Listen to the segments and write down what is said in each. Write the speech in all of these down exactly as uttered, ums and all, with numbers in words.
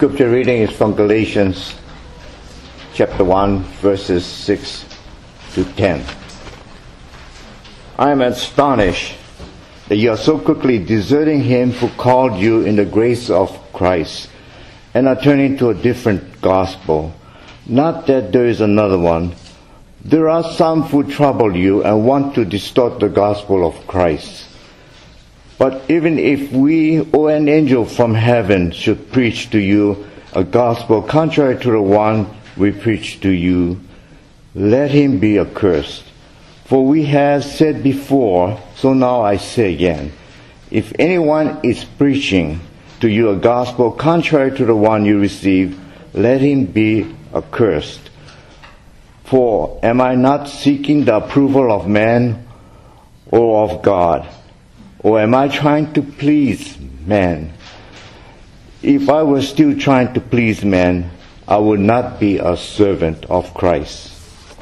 scripture reading is from Galatians chapter one, verses six to ten. I am astonished that you are so quickly deserting him who called you in the grace of Christ and are turning to a different gospel. Not that there is another one. There are some who trouble you and want to distort the gospel of Christ. But even if we or an angel from heaven should preach to you a gospel contrary to the one we preach to you, let him be accursed. For we have said before, so now I say again, if anyone is preaching to you a gospel contrary to the one you received, let him be accursed. For am I not seeking the approval of man or of God? Or am I trying to please man? If I were still trying to please man, I would not be a servant of Christ.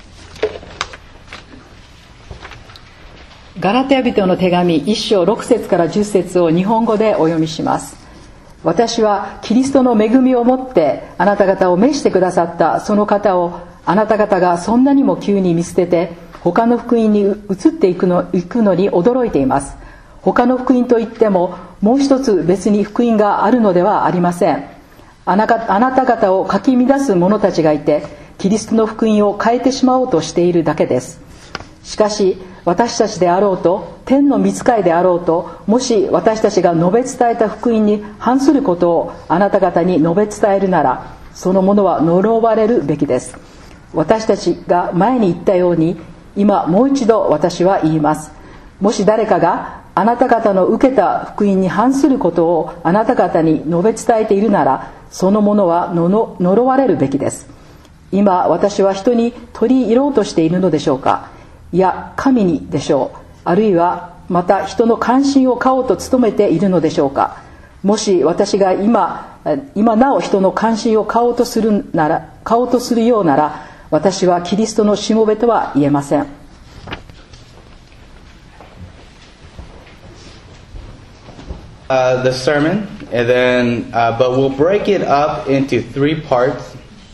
ガラテヤ人の手紙いっ章ろく節からじゅっ節を日本語でお読みします。私はキリストの恵みをもってあなた方を召してくださったその方をあなた方がそんなにも急に見捨てて他の福音に移っていくの、いくのに驚いています。他の福音といってももう一つ別に福音があるのではありません。あなた、あなた方をかき乱す者たちがいてキリストの福音を変えてしまおうとしているだけです。しかし私たちであろうと天の御使いであろうともし私たちが述べ伝えた福音に反することをあなた方に述べ伝えるならそのものは呪われるべきです。私たちが前に言ったように今もう一度私は言います。もし誰かがあなた方の受けた福音に反することをあなた方に述べ伝えているならそのものは呪われるべきです。今私は人に取り入ろうとしているのでしょうか。いや神にでしょう。あるいはまた人の関心を買おうと努めているのでしょうか。もし私が今今なお人の関心を買おうとするなら買おうとするようなら私はキリストのしもべとは言えません。 Uh, the sermon, and then, uh, but we'll break it up into three parts.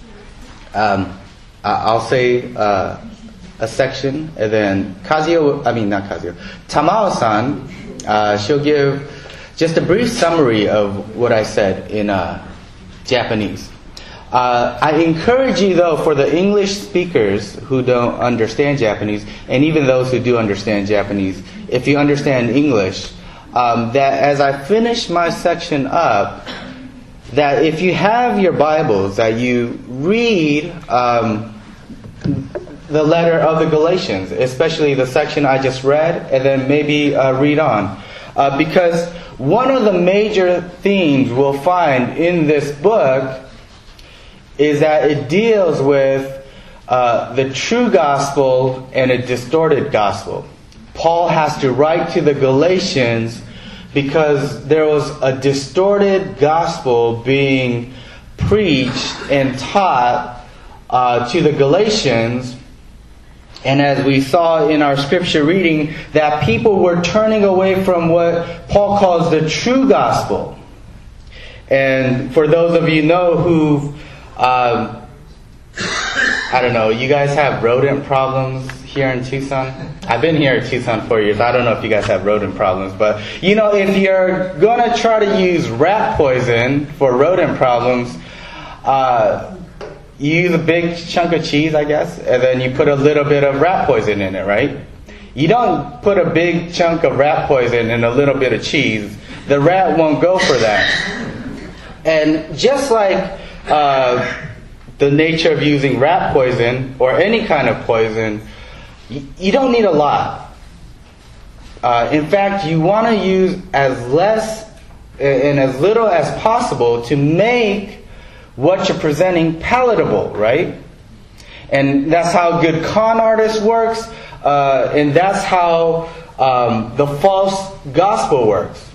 Um, I'll say uh, a section, and then Kazuo, I mean not Kazuo, Tamao-san, uh, she'll give just a brief summary of what I said in uh, Japanese. Uh, I encourage you, though, for the English speakers who don't understand Japanese, and even those who do understand Japanese, if you understand English, Um, that as I finish my section up, that if you have your Bibles, that you read um, the letter of the Galatians, especially the section I just read, and then maybe uh, read on. Uh, because one of the major themes we'll find in this book is that it deals with uh, the true gospel and a distorted gospel. Paul has to write to the Galatians because there was a distorted gospel being preached and taught uh, to the Galatians. And as we saw in our scripture reading, that people were turning away from what Paul calls the true gospel. And for those of you know who, um, I don't know, you guys have rodent problems here in Tucson? I've been here in Tucson for years. I don't know if you guys have rodent problems, but you know, if you're going to try to use rat poison for rodent problems, uh, you use a big chunk of cheese, I guess, and then you put a little bit of rat poison in it, right? You don't put a big chunk of rat poison in a little bit of cheese. The rat won't go for that. And just like uh, the nature of using rat poison or any kind of poison, you don't need a lot. Uh, in fact, you want to use as less and as little as possible to make what you're presenting palatable, right? And that's how good con artist works, uh, and that's how um, the false gospel works.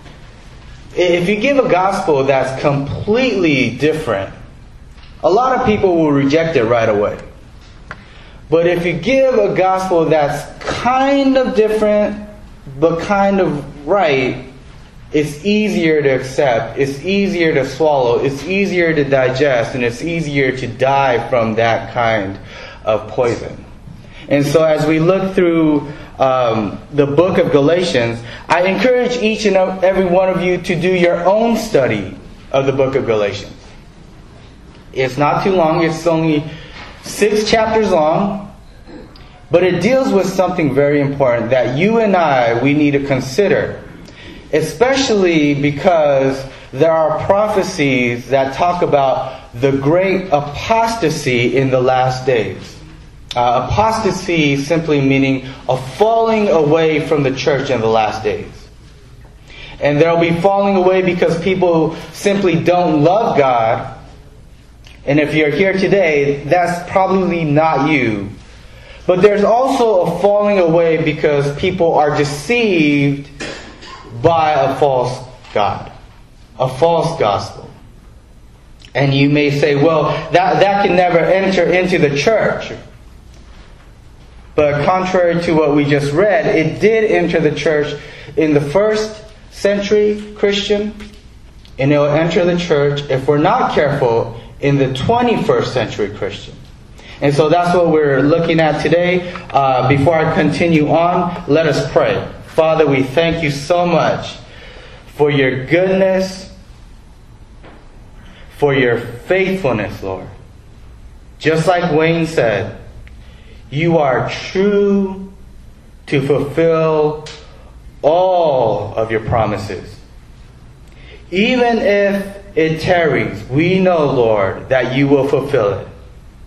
If you give a gospel that's completely different, a lot of people will reject it right away. But if you give a gospel that's kind of different, but kind of right, it's easier to accept, it's easier to swallow, it's easier to digest, and it's easier to die from that kind of poison. And so as we look through um, the book of Galatians, I encourage each and every one of you to do your own study of the book of Galatians. It's not too long, it's only six chapters long, but it deals with something very important that you and I, we need to consider. Especially because there are prophecies that talk about the great apostasy in the last days. Uh, apostasy simply meaning a falling away from the church in the last days. And there will be falling away because people simply don't love God. And if you're here today, that's probably not you. But there's also a falling away because people are deceived by a false God, a false gospel. And you may say, well, that, that can never enter into the church. But contrary to what we just read, it did enter the church in the first century Christian, and it will enter the church, if we're not careful, in the twenty-first century Christian. And so that's what we're looking at today. Uh, before I continue on, let us pray. Father, we thank you so much for your goodness, for your faithfulness, Lord. Just like Wayne said, you are true to fulfill all of your promises. Even if it tarries, we know, Lord, that you will fulfill it.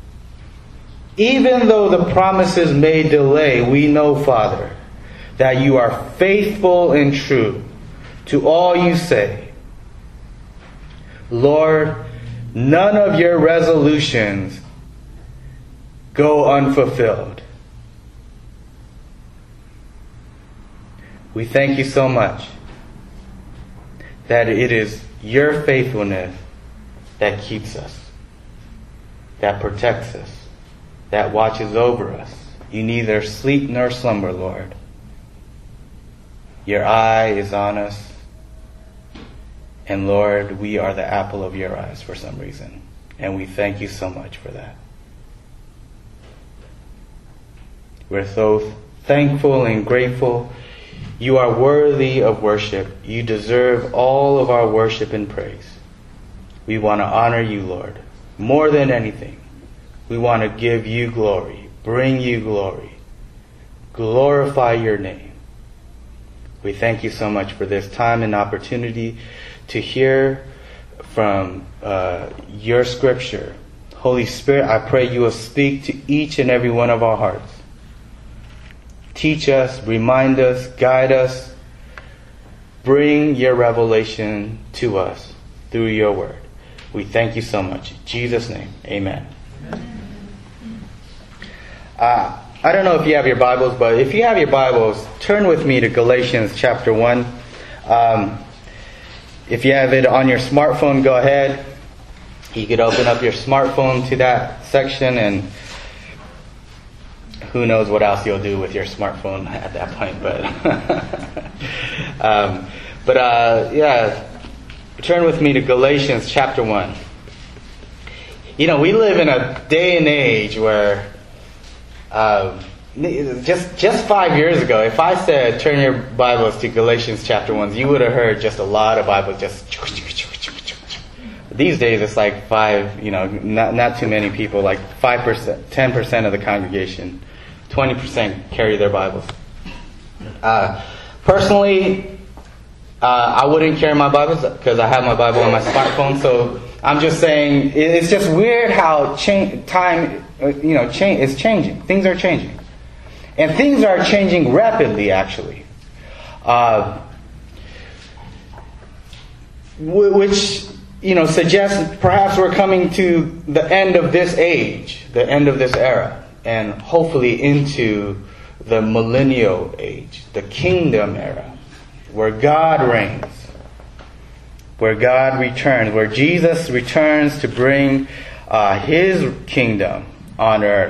Even though the promises may delay, we know, Father, that you are faithful and true to all you say. Lord, none of your resolutions go unfulfilled. We thank you so much that it is your faithfulness that keeps us, that protects us, that watches over us. You neither sleep nor slumber, Lord. Your eye is on us. And Lord, we are the apple of your eyes for some reason. And we thank you so much for that. We're so thankful and grateful. You are worthy of worship. You deserve all of our worship and praise. We want to honor you, Lord, more than anything. We want to give you glory, bring you glory, glorify your name. We thank you so much for this time and opportunity to hear from uh, your scripture. Holy Spirit, I pray you will speak to each and every one of our hearts. Teach us, remind us, guide us. Bring your revelation to us through your word. We thank you so much. In Jesus' name, amen. Uh, I don't know if you have your Bibles, but if you have your Bibles, turn with me to Galatians chapter one. Um, if you have it on your smartphone, go ahead. You could open up your smartphone to that section, and who knows what else you'll do with your smartphone at that point. But, um, but uh, yeah, turn with me to Galatians chapter one. You know, we live in a day and age where Um, just just five years ago, if I said turn your Bibles to Galatians chapter one, you would have heard just a lot of Bibles just. These days, it's like five, you know, not not too many people, like five percent, ten percent of the congregation, twenty percent carry their Bibles. Uh, personally, uh, I wouldn't carry my Bibles because I have my Bible on my smartphone. So I'm just saying, it's just weird how cha- time. You know, change it's changing. Things are changing, and things are changing rapidly. Actually, uh, which you know suggests perhaps we're coming to the end of this age, the end of this era, and hopefully into the millennial age, the kingdom era, where God reigns, where God returns, where Jesus returns to bring uh, His kingdom on earth.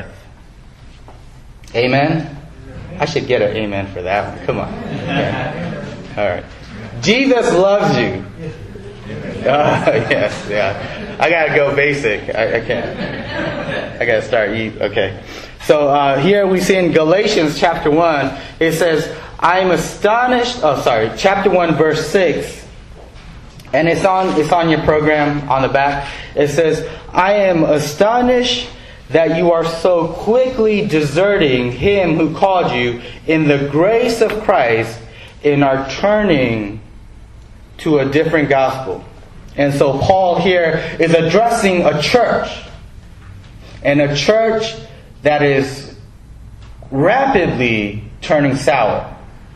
Amen? I should get an amen for that one. Come on. Yeah. All right. Jesus loves you. Uh, yes, yeah. I gotta go basic. I, I can't. I gotta start. Eat. Okay. So uh, here we see in Galatians chapter one, it says, "I am astonished." Oh, sorry, chapter one, verse six, and it's on it's on your program on the back. It says, "I am astonished that you are so quickly deserting Him who called you in the grace of Christ and are turning to a different gospel." And so Paul here is addressing a church, and a church that is rapidly turning sour.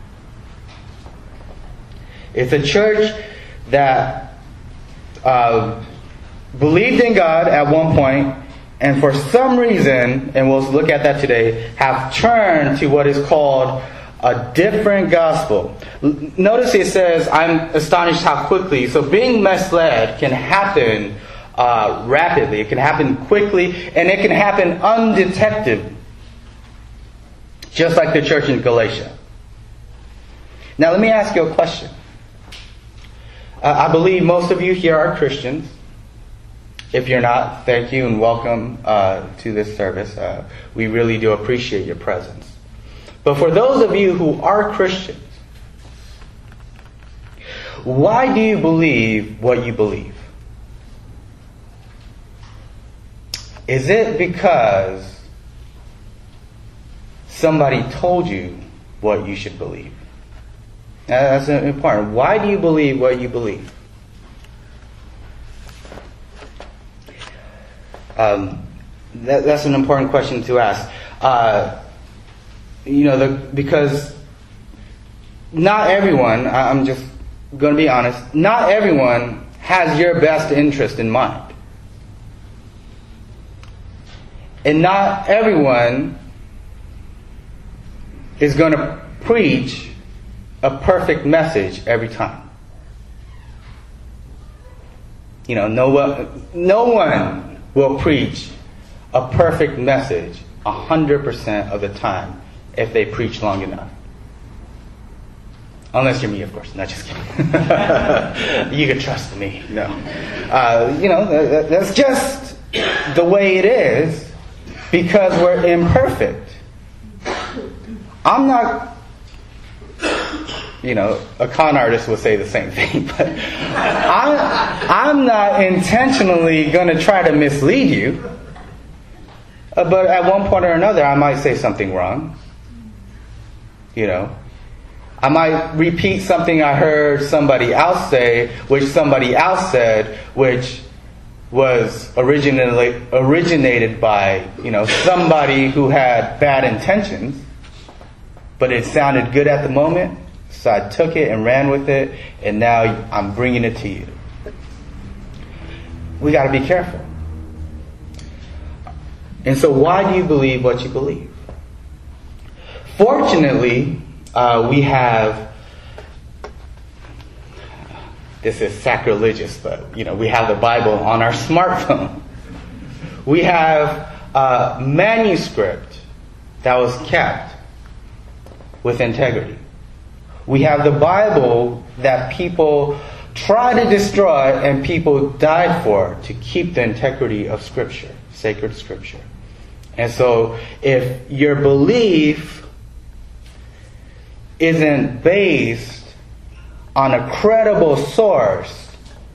It's a church that uh, believed in God at one point, and for some reason, and we'll look at that today, have turned to what is called a different gospel. Notice it says, "I'm astonished how quickly." So being misled can happen uh, rapidly. It can happen quickly, and it can happen undetected. Just like the church in Galatia. Now let me ask you a question. Uh, I believe most of you here are Christians. If you're not, thank you and welcome uh, to this service. Uh, we really do appreciate your presence. But for those of you who are Christians, why do you believe what you believe? Is it because somebody told you what you should believe? Now, that's important. Why do you believe what you believe? Um, that, that's an important question to ask. Uh, you know, the, because not everyone, I'm just going to be honest, not everyone has your best interest in mind. And not everyone is going to preach a perfect message every time. You know, no one, no one will preach a perfect message a hundred percent of the time if they preach long enough. Unless you're me, of course. Not just kidding. You can trust me. No. Uh, you know, that, that's just the way it is because we're imperfect. I'm not, you know, a con artist would say the same thing, but I'm, I'm not intentionally going to try to mislead you. Uh, but at one point or another, I might say something wrong. You know, I might repeat something I heard somebody else say, which somebody else said, which was originally originated by, you know, somebody who had bad intentions, but it sounded good at the moment, so I took it and ran with it, and now I'm bringing it to you. We got to be careful. And so why do you believe what you believe? Fortunately, uh, we have, this is sacrilegious, but you know, we have the Bible on our smartphone. We have a manuscript that was kept with integrity. We have the Bible that people try to destroy and people died for to keep the integrity of Scripture, sacred Scripture. And so if your belief isn't based on a credible source,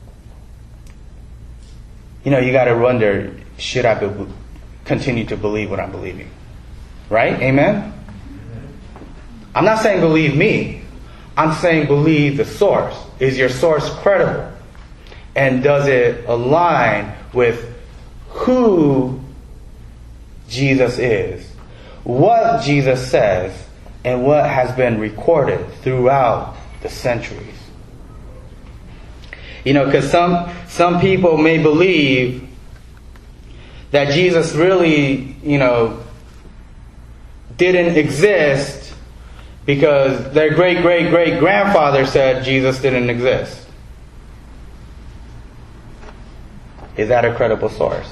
you know, you got to wonder, should I be, continue to believe what I'm believing? Right? Amen? I'm not saying believe me. I'm saying believe the source. Is your source credible? And does it align with who Jesus is, what Jesus says, and what has been recorded throughout the centuries? You know, because some some people may believe that Jesus really, you know, didn't exist because their great great great grandfather said Jesus didn't exist. Is that a credible source?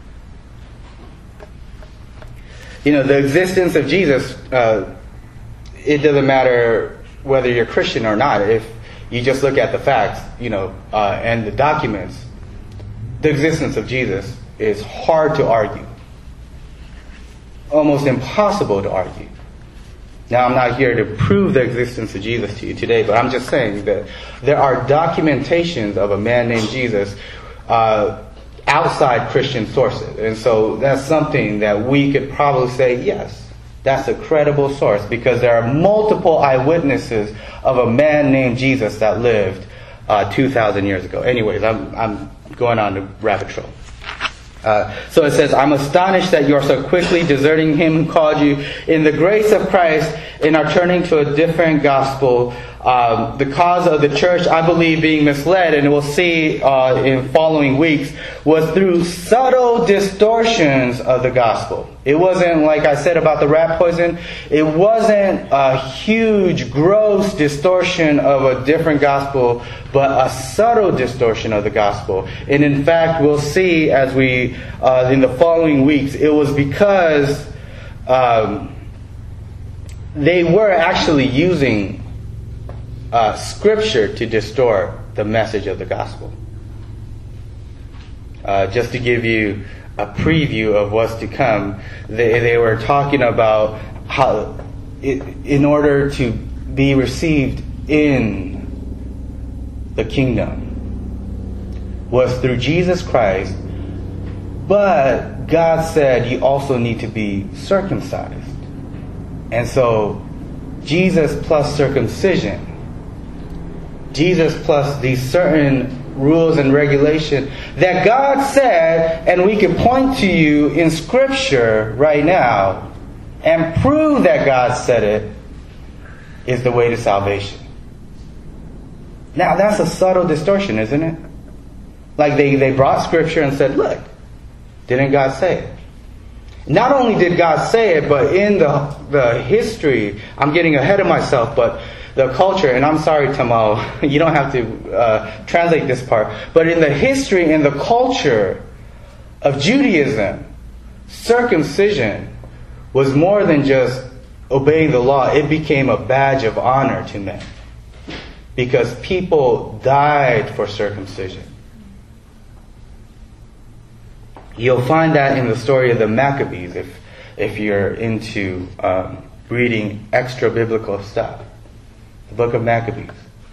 You know, the existence of Jesus, uh, it doesn't matter whether you're Christian or not. If you just look at the facts, you know, uh, and the documents, the existence of Jesus is hard to argue. Almost impossible to argue. Now, I'm not here to prove the existence of Jesus to you today, but I'm just saying that there are documentations of a man named Jesus uh, outside Christian sources. And so that's something that we could probably say, yes, that's a credible source, because there are multiple eyewitnesses of a man named Jesus that lived uh, two thousand years ago. Anyways, I'm, I'm going on the rabbit trail. Uh, so it says, I'm astonished that you are so quickly deserting him who called you in the grace of Christ and are turning to a different gospel. Um, the cause of the church, I believe, being misled, and we'll see uh, in following weeks, was through subtle distortions of the gospel. It wasn't, like I said about the rat poison, it wasn't a huge, gross distortion of a different gospel, but a subtle distortion of the gospel. And in fact, we'll see as we, uh, in the following weeks, it was because um, they were actually using Uh, scripture to distort the message of the gospel. Uh, just to give you a preview of what's to come, they, they were talking about how, it, in order to be received in the kingdom, was through Jesus Christ, but God said you also need to be circumcised. And so, Jesus plus circumcision, Jesus plus these certain rules and regulation that God said, and we can point to you in Scripture right now and prove that God said it, is the way to salvation. Now that's a subtle distortion, isn't it? Like they, they brought Scripture and said, look, didn't God say it? Not only did God say it, but in the, the history, I'm getting ahead of myself, but the culture, and I'm sorry, Tamal, you don't have to uh, translate this part, but in the history and the culture of Judaism, circumcision was more than just obeying the law. It became a badge of honor to men, because people died for circumcision. You'll find that in the story of the Maccabees, if if you're into um, reading extra biblical stuff. The book of Maccabees.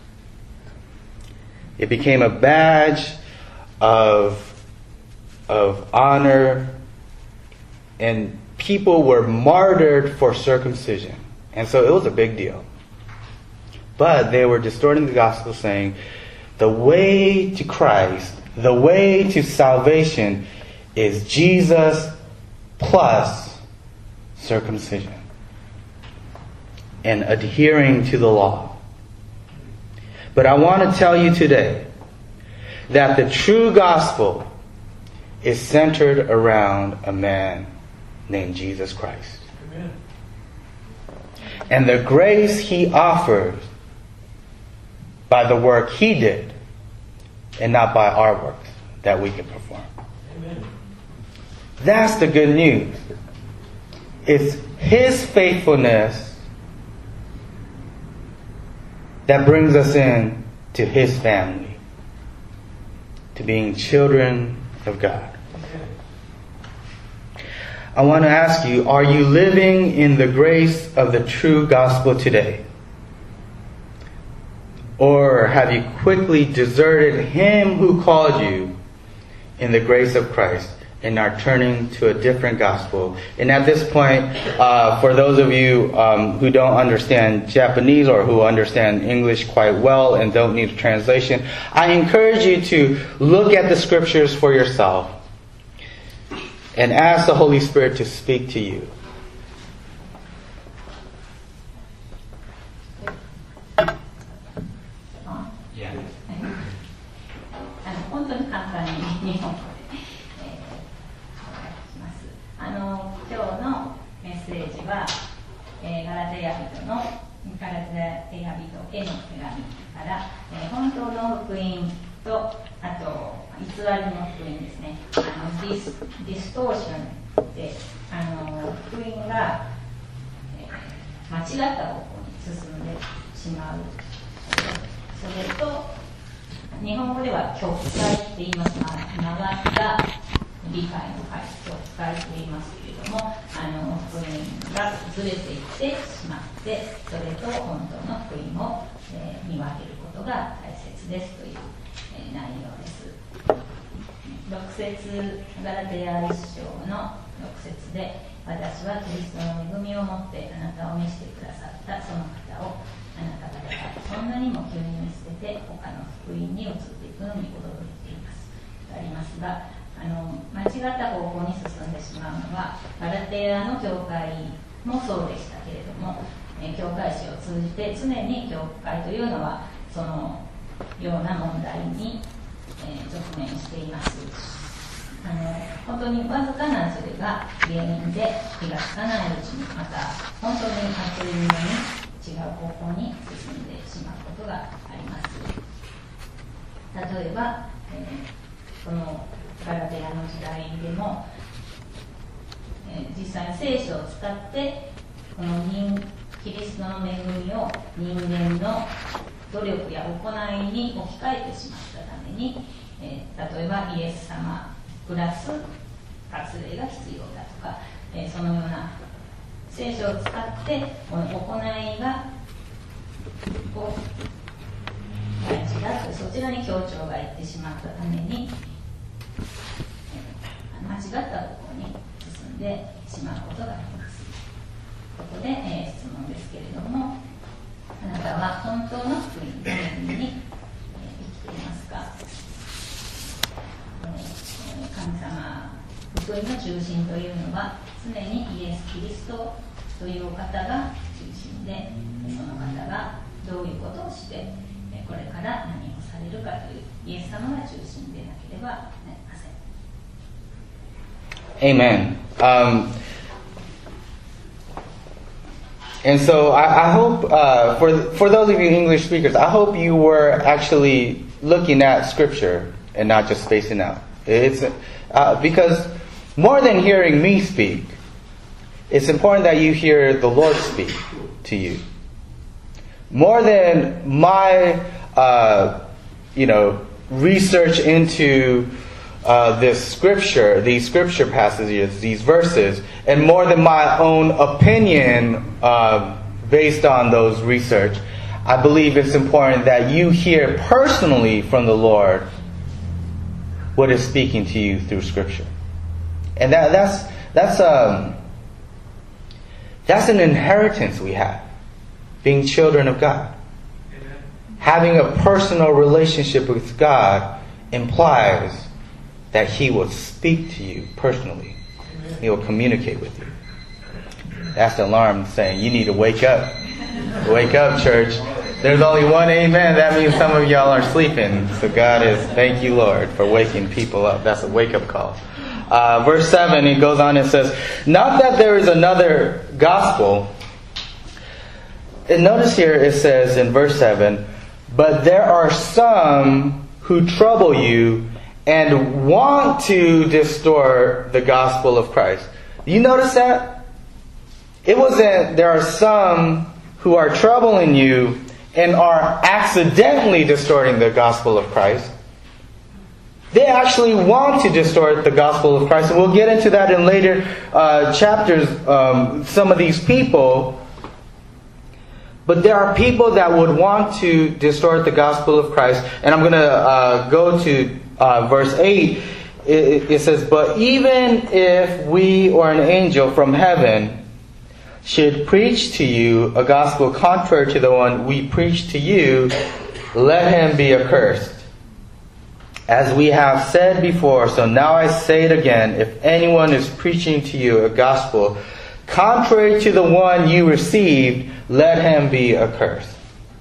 It became a badge of, of honor, and people were martyred for circumcision. And so it was a big deal. But they were distorting the gospel, saying the way to Christ, the way to salvation is Jesus plus circumcision and adhering to the law. But I want to tell you today that the true gospel is centered around a man named Jesus Christ. Amen. And the grace he offers by the work he did, and not by our works that we can perform. Amen. That's the good news. It's his faithfulness that brings us in to his family, to being children of God. I want to ask you, are you living in the grace of the true gospel today? Or have you quickly deserted him who called you in the grace of Christ and are turning to a different gospel? And at this point, uh, for those of you um, who don't understand Japanese or who understand English quite well and don't need a translation, I encourage you to look at the scriptures for yourself and ask the Holy Spirit to speak to you. Yeah. 本当に簡単に日本語であの今日のメッセージは、えー、ガラテヤ人のガラテヤ人への手紙から、えー、本当の福音とあと偽りの福音ですね。あのディス、ディストーションであの福音が、えー、間違った方向に進んでしまう。 それと日本語では曲解って言いますが、曲がった理解の曲解と言いますけれども、あの福音がずれていってしまって、それと本当の福音を、えー、見分けることが大切ですという、えー、内容です。ろく節、ガラテヤいっ章のろく節で、私はキリストの恵みをもってあなたを召してくださったその方をあなた方がそんなにも急に見捨てて他の福音に移っていくのに驚いていますとありますが、あの間違った方向に進んでしまうのはガラテヤの教会もそうでしたけれども、え教会史を通じて常に教会というのはそのような問題に、えー、直面しています。あの本当にわずかなそれが原因で気がつかないうちにまた本当にあっという間に違う方向に進んでしまうことがあります。例えば、えー、このガラテヤの時代でも、えー、実際に聖書を使ってこの人キリストの恵みを人間の努力や行いに置き換えてしまったために、えー、例えばイエス様プラス割礼が必要だとか、えー、そのような聖書を使ってこの行いがこう大事だとそちらに強調がいってしまったために、えー、間違った方向に進んでしまうことがあります。ここで、えー、質問ですけれども、あなたは本当の福音の恵みに、えー、生きていますか？神様、福音の中心というのは常にイエス・キリストというお方が中心で、その方がどういうことをしてこれから何をされるかというイエス様が中心でなければなりません。 Amen. Um, and so I, I hope uh, for for those of you English speakers, I hope you were actually looking at Scripture and not just spacing out. It's uh, because more than hearing me speak, it's important that you hear the Lord speak to you. More than my, uh, you know, research into uh, this scripture, these scripture passages, these verses, and more than my own opinion uh, based on those research, I believe it's important that you hear personally from the Lord what is speaking to you through Scripture, and that, that's that's um that's an inheritance we have, being children of God. Amen. Having a personal relationship with God implies that He will speak to you personally. Amen. He will communicate with you. That's the alarm saying you need to wake up. Wake up, church. There's only one amen. That means some of y'all are sleeping. So God is, thank you, Lord, for waking people up. That's a wake-up call. Uh, verse seven, it goes on and says, not that there is another gospel. And notice here it says in verse seven, but there are some who trouble you and want to distort the gospel of Christ. You notice that? It wasn't, there are some who are troubling you and are accidentally distorting the gospel of Christ. They actually want to distort the gospel of Christ. And we'll get into that in later uh, chapters, um, some of these people. But there are people that would want to distort the gospel of Christ. And I'm going to uh, go to uh, verse eight. It, it says, but even if we or an angel from heaven should preach to you a gospel contrary to the one we preach to you, let him be accursed. As we have said before, so now I say it again, if anyone is preaching to you a gospel contrary to the one you received, let him be accursed.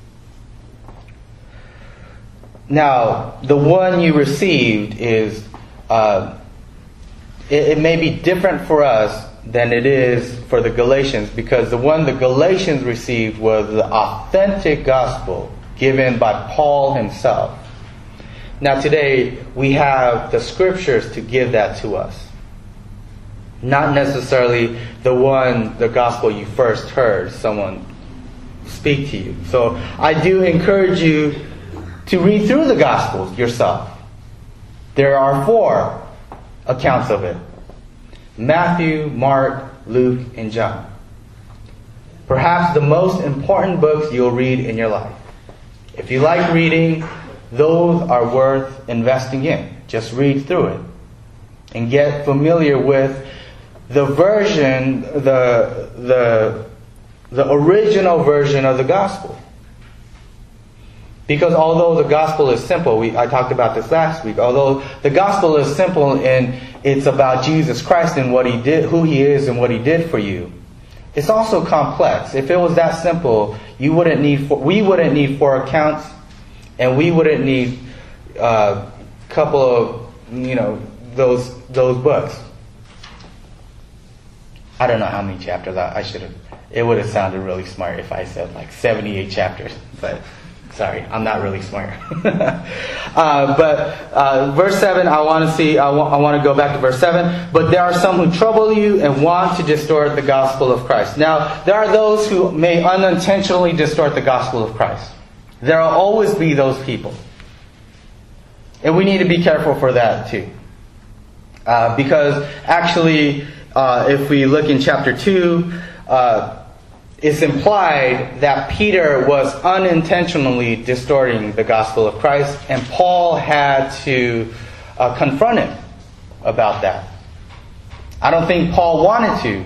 Now, the one you received is, uh, it, it may be different for us than it is for the Galatians, because the one the Galatians received was the authentic gospel given by Paul himself. Now today we have the scriptures to give that to us, not necessarily the one, the gospel you first heard someone speak to you. So I do encourage you to read through the Gospels yourself. There are four accounts of it: Matthew, Mark, Luke, and John. Perhaps the most important books you'll read in your life. If you like reading, those are worth investing in. Just read through it and get familiar with the version, the the the original version of the gospel. Because although the gospel is simple, we, I talked about this last week, although the gospel is simple and it's about Jesus Christ and what He did, who He is and what He did for you, it's also complex. If it was that simple, you wouldn't need four, we wouldn't need four accounts, and we wouldn't need a uh, couple of, you know, those those books. I don't know how many chapters. I, I should have. It would have sounded really smart if I said like seventy-eight chapters, but sorry, I'm not really smart. uh, but uh, verse seven, I want to see. I, wa- I want to go back to verse seven. But there are some who trouble you and want to distort the gospel of Christ. Now, there are those who may unintentionally distort the gospel of Christ. There will always be those people, and we need to be careful for that too, uh, because actually, uh, if we look in chapter two. Uh, It's implied that Peter was unintentionally distorting the gospel of Christ, and Paul had to uh, confront him about that. I don't think Paul wanted to.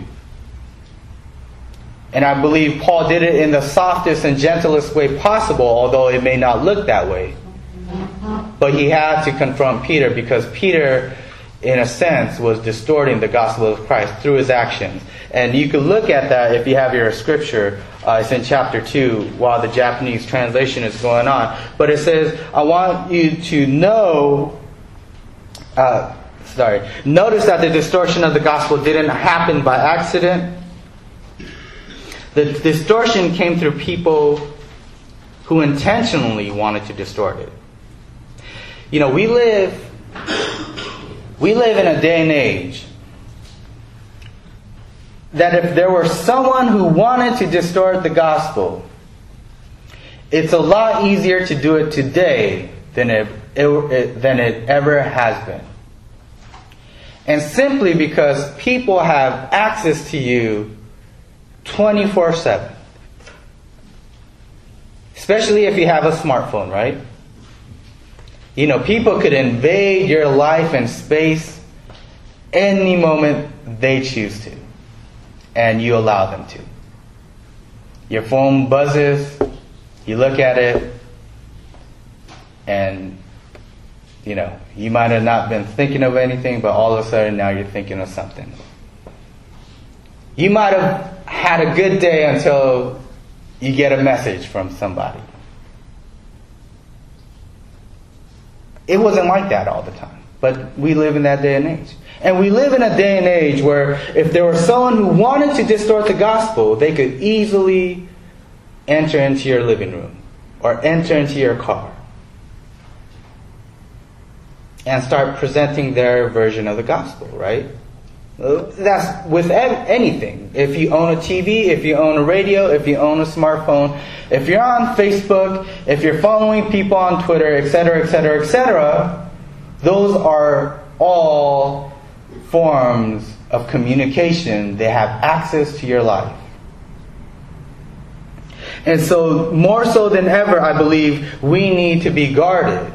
And I believe Paul did it in the softest and gentlest way possible, although it may not look that way. But he had to confront Peter because Peter, in a sense, was distorting the gospel of Christ through his actions. And you can look at that if you have your scripture. Uh, it's in chapter two while the Japanese translation is going on. But it says, I want you to know, uh, sorry, notice that the distortion of the gospel didn't happen by accident. The distortion came through people who intentionally wanted to distort it. You know, we live, we live in a day and age that if there were someone who wanted to distort the gospel, it's a lot easier to do it today than it, it, than it ever has been. And simply because people have access to you twenty-four seven. Especially if you have a smartphone, right? You know, people could invade your life and space any moment they choose to. And you allow them to. Your phone buzzes, you look at it, and, you know, you might have not been thinking of anything, but all of a sudden now you're thinking of something. You might have had a good day until you get a message from somebody. It wasn't like that all the time, but we live in that day and age. And we live in a day and age where if there was someone who wanted to distort the gospel, they could easily enter into your living room or enter into your car and start presenting their version of the gospel, right? That's with anything. If you own a T V, if you own a radio, if you own a smartphone, if you're on Facebook, if you're following people on Twitter, et cetera, et cetera, et cetera, those are all forms of communication. They have access to your life. And so, more so than ever, I believe, we need to be guarded.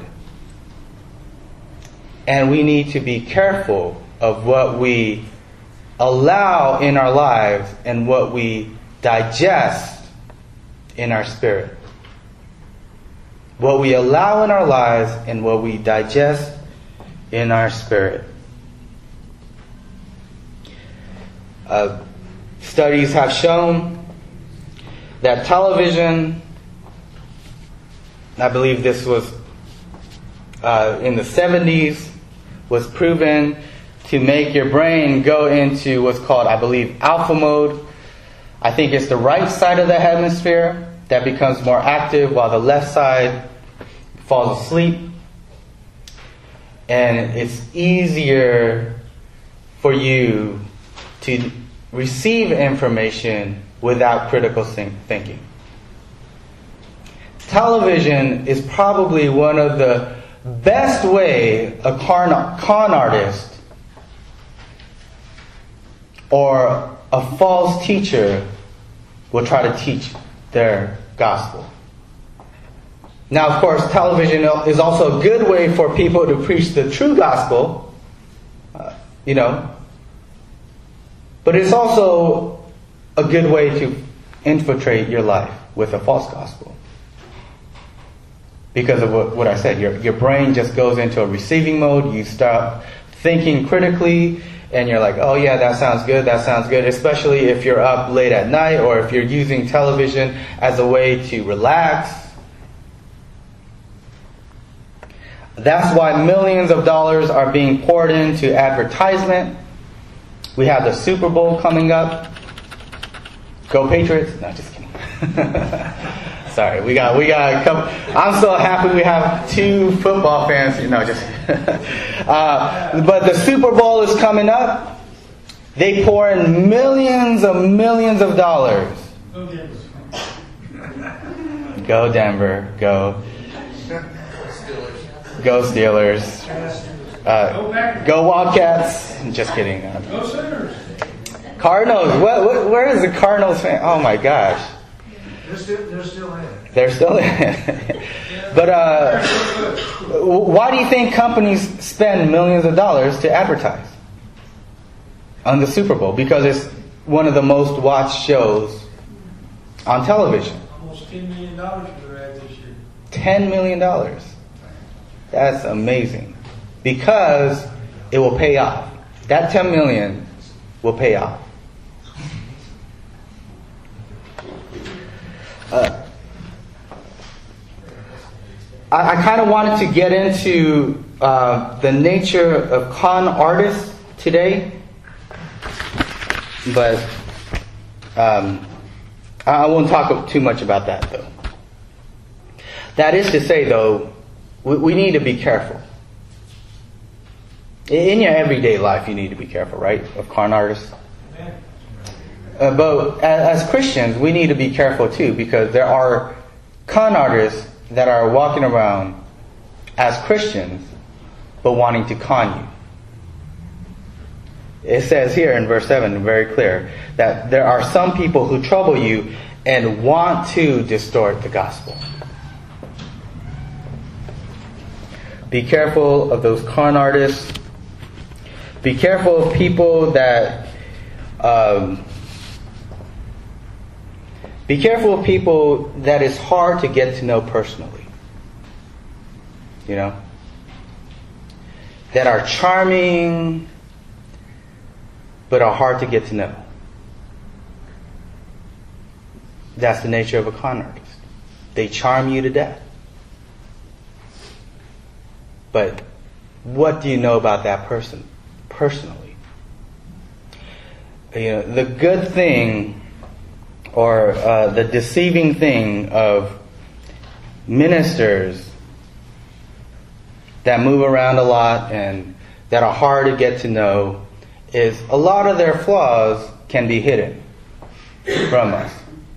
And we need to be careful of what we allow in our lives and what we digest in our spirit. What we allow in our lives and what we digest in our spirit. Uh, studies have shown that television, I believe this was uh, in the seventies, was proven to make your brain go into what's called, I believe, alpha mode. I think it's the right side of the hemisphere that becomes more active while the left side falls asleep. And it's easier for you to receive information without critical thinking. television is probably one of the best way a con, con artist or a false teacher will try to teach their gospel. Now, of course, television is also a good way for people to preach the true gospel, uh, you know, but it's also a good way to infiltrate your life with a false gospel. Because of what, what I said, your, your brain just goes into a receiving mode, you start thinking critically, and you're like, oh yeah, that sounds good, that sounds good, especially if you're up late at night or if you're using television as a way to relax. That's why millions of dollars are being poured into advertisement. We have the Super Bowl coming up. Go Patriots! No, just kidding. Sorry, we got we got. Come, I'm so happy we have two football fans. No, just. uh, but the Super Bowl is coming up. They pour in millions of millions of dollars. Go Denver! Go. Go Steelers. Uh, go Wildcats. Just kidding. Go Sooners. Cardinals. What, what, where is the Cardinals fan? Oh my gosh. They're still, they're still in it. They're still in it. But uh, why do you think companies spend millions of dollars to advertise on the Super Bowl? Because it's one of the most watched shows on television. Almost ten million dollars for their ad this year. ten million dollars. That's amazing. Because it will pay off. That ten million dollars will pay off. Uh, I, I kind of wanted to get into uh, the nature of con artists today. But um, I won't talk too much about that, though. That is to say, though, we, we need to be careful. In your everyday life, you need to be careful, right, of con artists. Uh, but as, as Christians, we need to be careful too, because there are con artists that are walking around as Christians, but wanting to con you. It says here in verse seven, very clear, that there are some people who trouble you and want to distort the gospel. Be careful of those con artists. Be careful of people that... Um, be careful of people that is hard to get to know personally. You know? That are charming, but are hard to get to know. That's the nature of a con artist. They charm you to death. But what do you know about that person personally? You know, the good thing or uh, the deceiving thing of ministers that move around a lot and that are hard to get to know is a lot of their flaws can be hidden from us.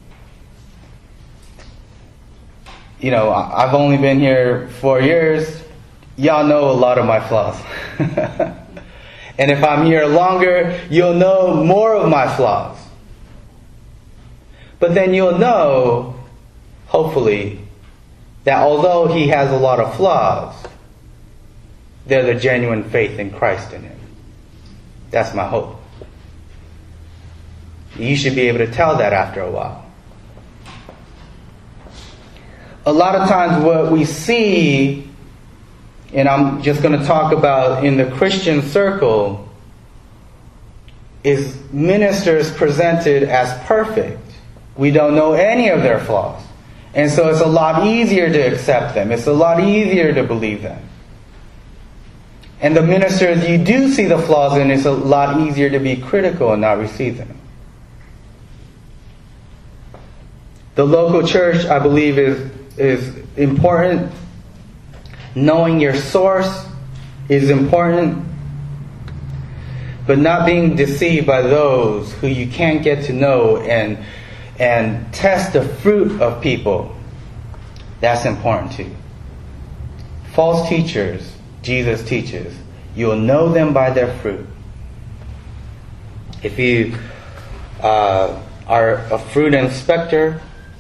You know, I've only been here four years. Y'all know a lot of my flaws. And if I'm here longer, you'll know more of my flaws. But then you'll know, hopefully, that although he has a lot of flaws, there's a genuine faith in Christ in him. That's my hope. You should be able to tell that after a while. A lot of times what we see, and I'm just going to talk about in the Christian circle, is ministers presented as perfect. We don't know any of their flaws. And so it's a lot easier to accept them. It's a lot easier to believe them. And the ministers you do see the flaws in, it's a lot easier to be critical and not receive them. The local church, I believe, is, is important. Knowing your source is important. But not being deceived by those who you can't get to know and, and test the fruit of people That's important too. False teachers, Jesus teaches, you'll know them by their fruit. If you uh, are a fruit inspector,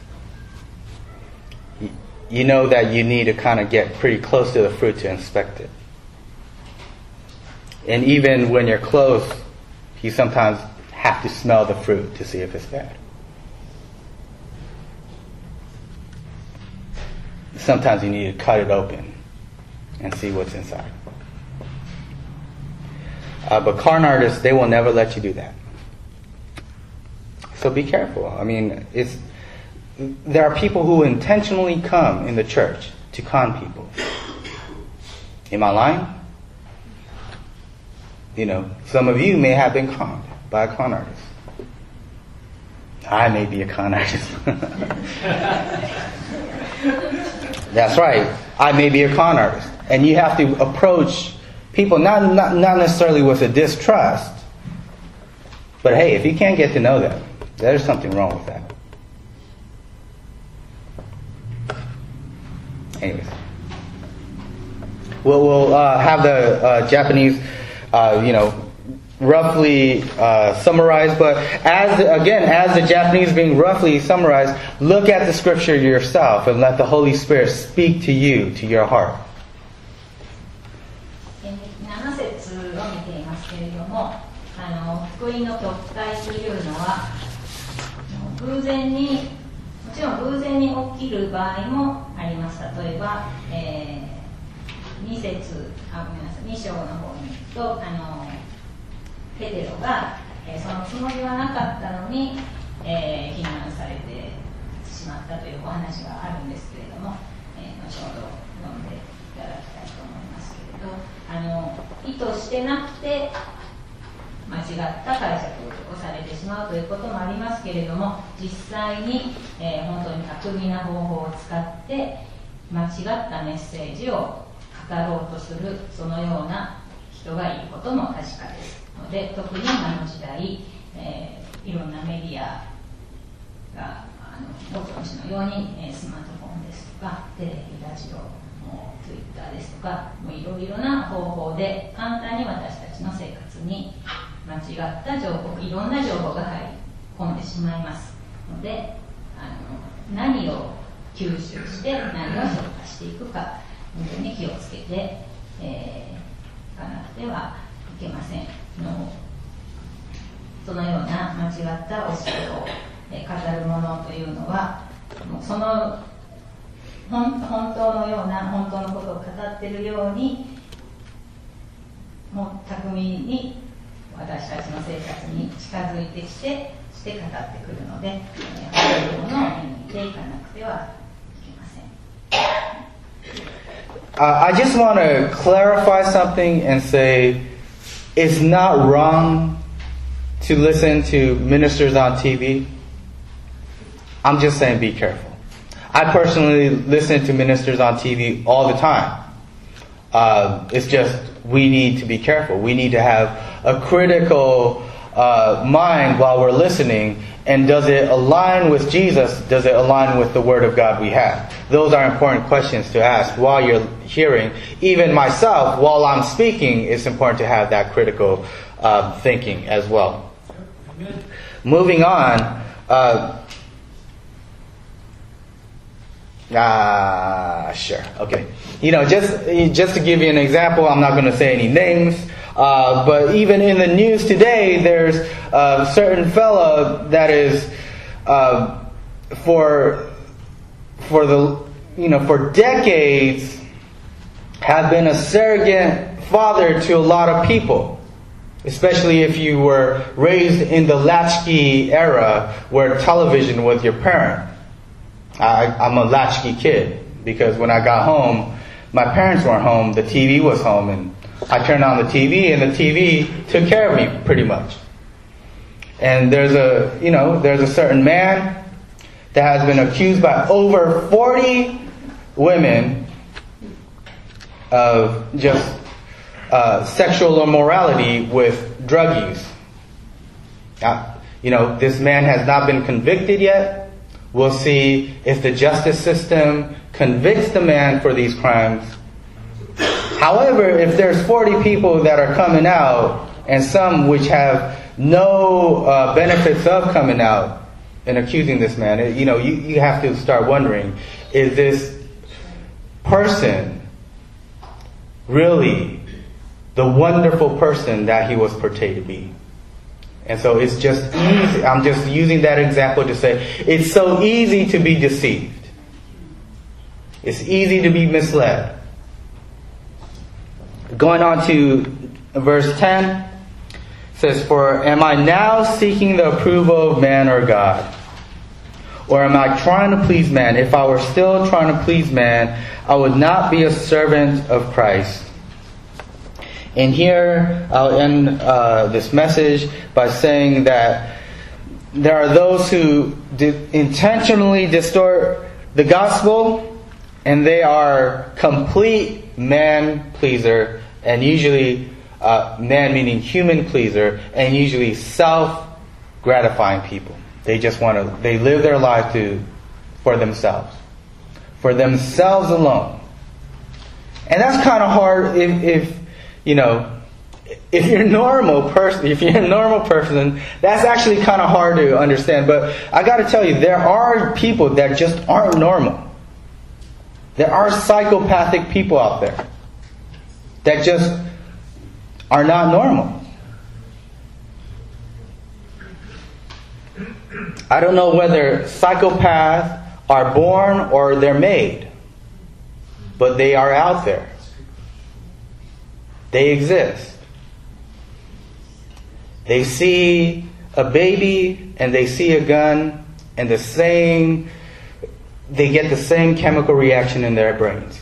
you know that you need to kind of get pretty close to the fruit to inspect it. And even when you're close, you sometimes have to smell the fruit to see if it's bad. Sometimes you need to cut it open and see what's inside. Uh, but con artists, they will never let you do that. So be careful. I mean, it's there are people who intentionally come in the church to con people. Am I lying? You know, some of you may have been conned by a con artist. I may be a con artist. That's right. I may be a con artist. And you have to approach people not, not, not necessarily with a distrust. But hey, if you can't get to know them, there's something wrong with that. Anyways. We'll, we'll uh, have the uh, Japanese, uh, you know, roughly uh, summarized. But as again, as the Japanese being roughly summarized, look at the scripture yourself and let the Holy Spirit speak to you, to your heart. なな節を見ていますけれども、あの福音の特体というのは偶然に、もちろん偶然に起きる場合もあります。例えば、えー、に節、あ、ごめんなさい、に章の方に行くと、あのペテロが、えー、そのつもりはなかったのに、えー、非難されてしまったというお話があるんですけれども、えー、後ほど読んでいただきたいと思いますけれど、あの意図してなくて間違った解釈をされてしまうということもありますけれども、実際に、えー、本当に巧みな方法を使って間違ったメッセージを語ろうとするそのような人がいることも確かですので、特に今の時代、えー、いろんなメディアがあのご存知のように、えー、スマートフォンですとかテレビ、ラジオ、もうツイッターですとか、もういろいろな方法で簡単に私たちの生活に間違った情報、いろんな情報が入り込んでしまいますので、あの何を吸収して何を消化していくか、本当に気をつけて、えー、いかなくてはいけませんの。そのような間違った教えを、えー、語るものというのは、もうその本, 本当のような本当のことを語っているように、もう巧みに私たちの生活に近づいてきて、して語ってくるので、そういうものを見ていかなくてはいけません。 Uh, I just want to clarify something and say it's not wrong to listen to ministers on T V. I'm just saying be careful. I personally listen to ministers on T V all the time. Uh, it's just we need to be careful. We need to have a critical uh, mind while we're listening. And does it align with Jesus? Does it align with the Word of God we have? Those are important questions to ask while you're hearing. Even myself, while I'm speaking, it's important to have that critical uh, thinking as well. Moving on. Uh, Ah, sure. Okay. You know, just just to give you an example, I'm not going to say any names, uh, but even in the news today, there's a certain fella that is uh, for for the you know for decades have been a surrogate father to a lot of people, especially if you were raised in the latchkey era where television was your parent. I, I'm a latchkey kid because when I got home, my parents weren't home, the T V was home, and I turned on the T V and the T V took care of me pretty much. And there's a, you know, there's a certain man that has been accused by over forty women of just uh, sexual immorality with drug use. Now, you know, this man has not been convicted yet, We'll see if the justice system convicts the man for these crimes. However, if there's forty people that are coming out, and some which have no uh, benefits of coming out and accusing this man, it, you know, you, you have to start wondering, is this person really the wonderful person that he was portrayed to be? And so it's just easy. I'm just using that example to say it's so easy to be deceived. It's easy to be misled. Going on to verse ten, it says, "For am I now seeking the approval of man or God? Or am I trying to please man? If I were still trying to please man, I would not be a servant of Christ." And here I'll end uh, this message by saying that there are those who di- intentionally distort the gospel, and they are complete man pleaser, and usually uh, man meaning human pleaser, and usually self gratifying people. They just want to, they live their life to for themselves, for themselves alone. And that's kind of hard if, if you know, if you're a normal person, if you're a normal person, that's actually kind of hard to understand. But I got to tell you, there are people that just aren't normal. There are psychopathic people out there that just are not normal. I don't know whether psychopaths are born or they're made, but they are out there. They exist. They see a baby and they see a gun, and the same, they get the same chemical reaction in their brains.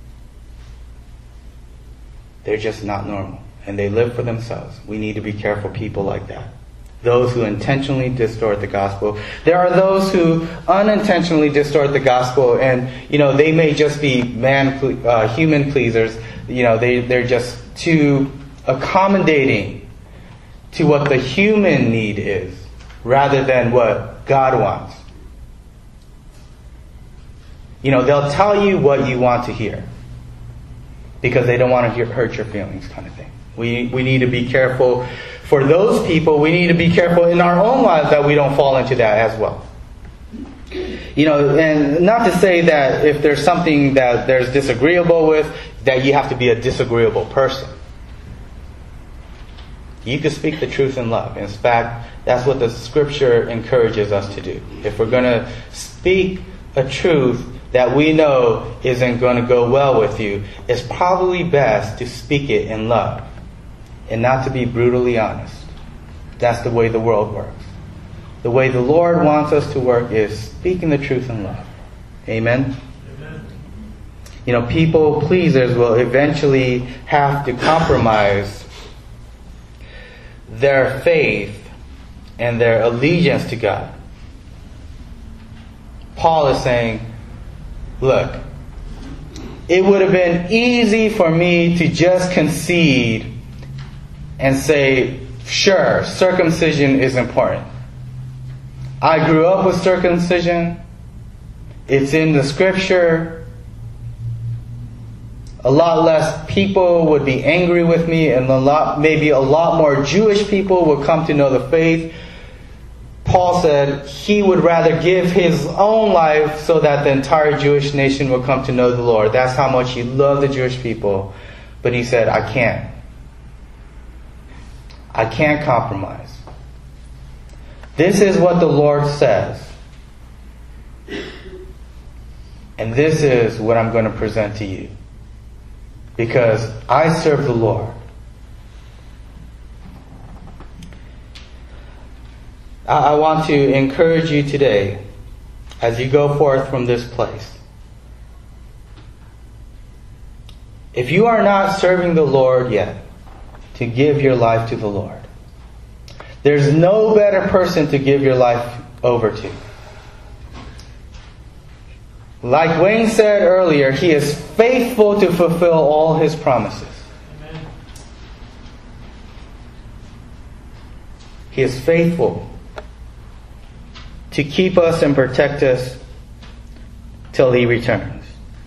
They're just not normal, and they live for themselves. We need to be careful people like that. Those who intentionally distort the gospel. There are those who unintentionally distort the gospel, and you know they may just be man, uh, human pleasers. You know they they're just too accommodating to what the human need is, rather than what God wants. You know they'll tell you what you want to hear because they don't want to hear, hurt your feelings, kind of thing. We we need to be careful. For those people, we need to be careful in our own lives that we don't fall into that as well. You know, and not to say that if there's something that there's disagreeable with, that you have to be a disagreeable person. You can speak the truth in love. In fact, that's what the scripture encourages us to do. If we're going to speak a truth that we know isn't going to go well with you, it's probably best to speak it in love and not to be brutally honest. That's the way the world works. The way the Lord wants us to work is speaking the truth in love. Amen? Amen. You know, people pleasers will eventually have to compromise their faith and their allegiance to God. Paul is saying, look, it would have been easy for me to just concede and say, sure, circumcision is important. I grew up with circumcision. It's in the scripture. A lot less people would be angry with me, and a lot, maybe a lot more Jewish people would come to know the faith. Paul said he would rather give his own life so that the entire Jewish nation would come to know the Lord. That's how much he loved the Jewish people. But he said, I can't. I can't compromise. This is what the Lord says. And this is what I'm going to present to you. Because I serve the Lord. I want to encourage you today as you go forth from this place. If you are not serving the Lord yet, to give your life to the Lord. There's no better person to give your life over to. Like Wayne said earlier, He is faithful to fulfill all His promises. Amen. He is faithful to keep us and protect us till He returns.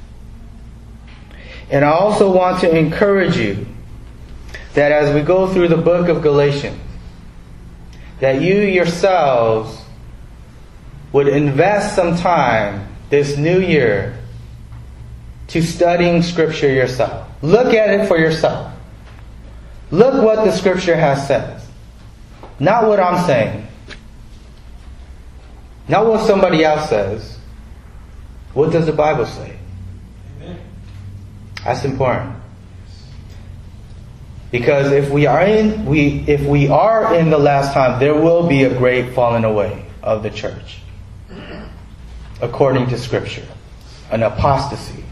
And I also want to encourage you that as we go through the book of Galatians, that you yourselves would invest some time this new year to studying Scripture yourself. Look at it for yourself. Look what the Scripture has said. Not what I'm saying. Not what somebody else says. What does the Bible say? Amen. That's important. Because if we are in we if we are in the last time, there will be a great falling away of the church. According to Scripture. An apostasy.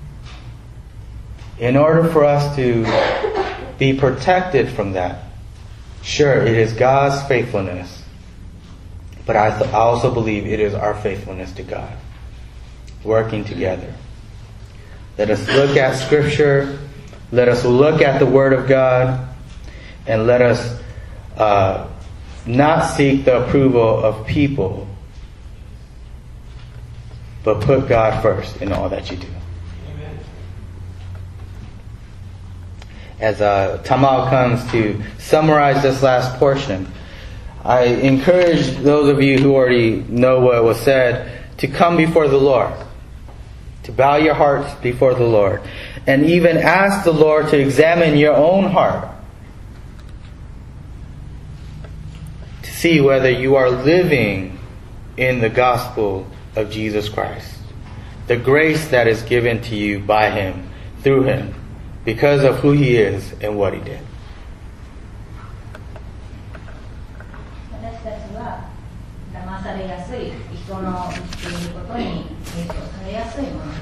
In order for us to be protected from that, sure, it is God's faithfulness. But I, th- I also believe it is our faithfulness to God. Working together. Let us look at Scripture. Let us look at the Word of God. And let us uh, not seek the approval of people. But put God first in all that you do. Amen. As uh, Tamal comes to summarize this last portion, I encourage those of you who already know what was said to come before the Lord. To bow your hearts before the Lord. And even ask the Lord to examine your own heart. To see whether you are living in the gospel of Jesus Christ. The grace that is given to you by Him, through Him, because of who He is and what He did. 私たちは騙されやすい人の言っていることに影響されやすいものです。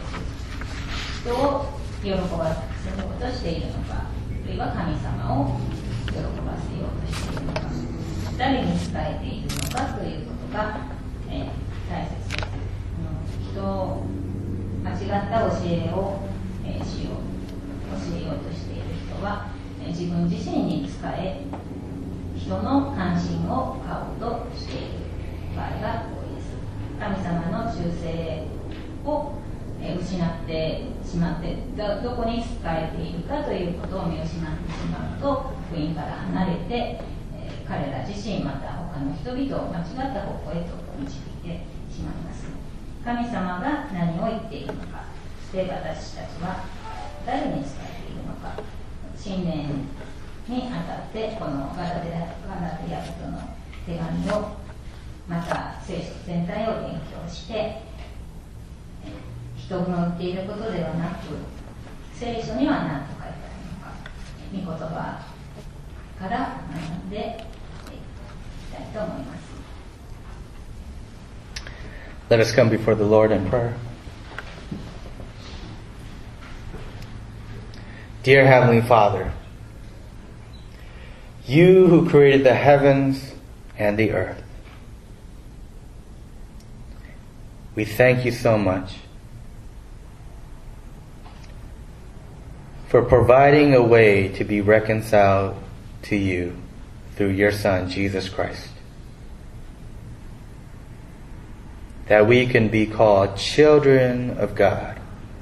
人を喜ばせようとしているのか、あるいは神様を喜ばせようとしているのか、誰に仕えているのかということが、えー、大切です。人を間違った教えを、えー、しよう教えようとしている人は、えー、自分自身に仕え人の関心を買おうとしている場合が多いです。神様の忠誠を、えー、失ってしまってど、どこに仕えているかということを見失ってしまうと福音から離れて、えー、彼ら自身また他の人々を間違った方向へと導いてしまいます。神様が何を言っているのか、そして私たちは誰に伝えているのか、新年にあたってこのガラテヤ人の手紙をまた聖書全体を勉強して、人の言っていることではなく聖書には何と書いてあるのか、御言葉から学んでいきたいと思います。 Let us come before the Lord in prayer. Dear Heavenly Father, You who created the heavens and the earth, we thank You so much for providing a way to be reconciled to You through Your Son, Jesus Christ. That we can be called children of God.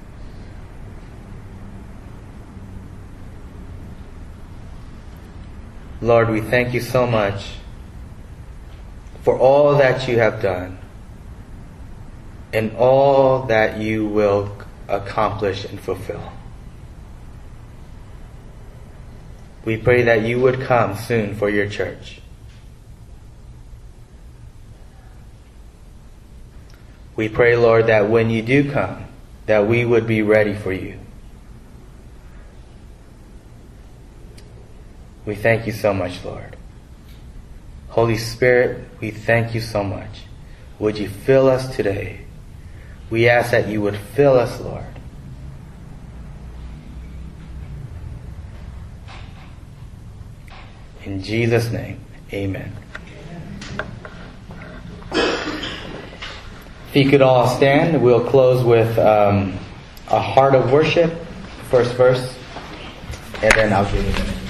Lord, we thank You so much for all that You have done and all that You will accomplish and fulfill. We pray that You would come soon for Your church. We pray, Lord, that when You do come, that we would be ready for You. We thank You so much, Lord. Holy Spirit, we thank You so much. Would You fill us today? We ask that You would fill us, Lord. In Jesus' name, amen. If you could all stand, we'll close with um, a heart of worship, first verse, and then I'll give you a minute.